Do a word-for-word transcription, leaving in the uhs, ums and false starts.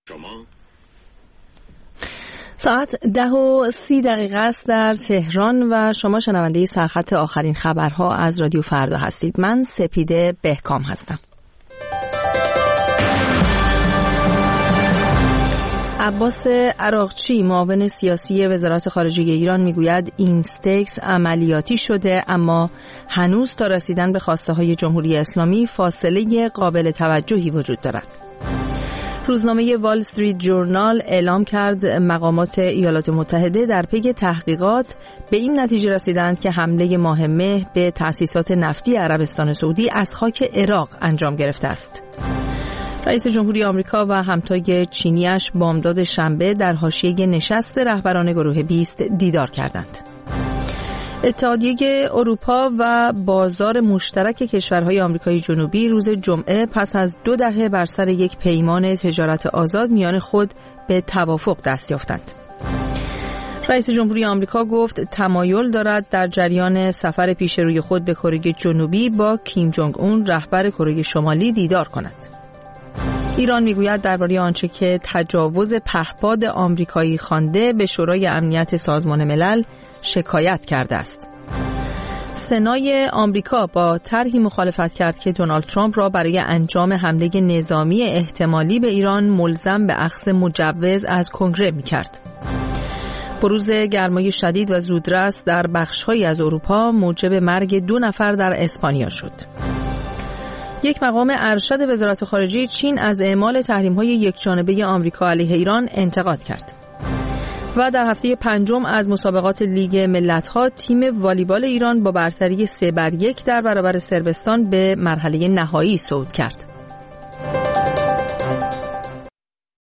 شما ساعت ده و سی دقیقه است در تهران و شما شنونده سرخط آخرین خبرها از رادیو فردا هستید. من سپیده بهکام هستم. عباس عراقچی معاون سیاسی وزارت خارجه ایران میگوید اینستکس عملیاتی شده، اما هنوز تا رسیدن به خواسته های جمهوری اسلامی فاصله قابل توجهی وجود دارد. روزنامه وال استریت جورنال اعلام کرد مقامات ایالات متحده در پی تحقیقات به این نتیجه رسیدند که حمله ماه مه به تأسیسات نفتی عربستان سعودی از خاک عراق انجام گرفته است. رئیس جمهوری آمریکا و همتای چینیش بامداد شنبه در حاشیه نشست رهبران گروه بیست دیدار کردند. اتحادیه اروپا و بازار مشترک کشورهای آمریکای جنوبی روز جمعه پس از دو دهه بر سر یک پیمان تجارت آزاد میان خود به توافق دست یافتند. رئیس جمهوری آمریکا گفت تمایل دارد در جریان سفر پیش روی خود به کره جنوبی با کیم جونگ اون رهبر کره شمالی دیدار کند. ایران میگوید درباره آنچه که تجاوز پهپاد آمریکایی خوانده به شورای امنیت سازمان ملل شکایت کرده است. سنای آمریکا با طرحی مخالفت کرد که دونالد ترامپ را برای انجام حمله نظامی احتمالی به ایران ملزم به اخذ مجوز از کنگره می‌کرد. بروز گرمای شدید و زودرس در بخش‌هایی از اروپا موجب مرگ دو نفر در اسپانیا شد. یک مقام ارشد وزارت خارجه چین از اعمال تحریم‌های یکجانبه آمریکا علیه ایران انتقاد کرد. و در هفته پنجم از مسابقات لیگ ملت‌ها تیم والیبال ایران با برتری سه بر یک در برابر صربستان به مرحله نهایی صعود کرد.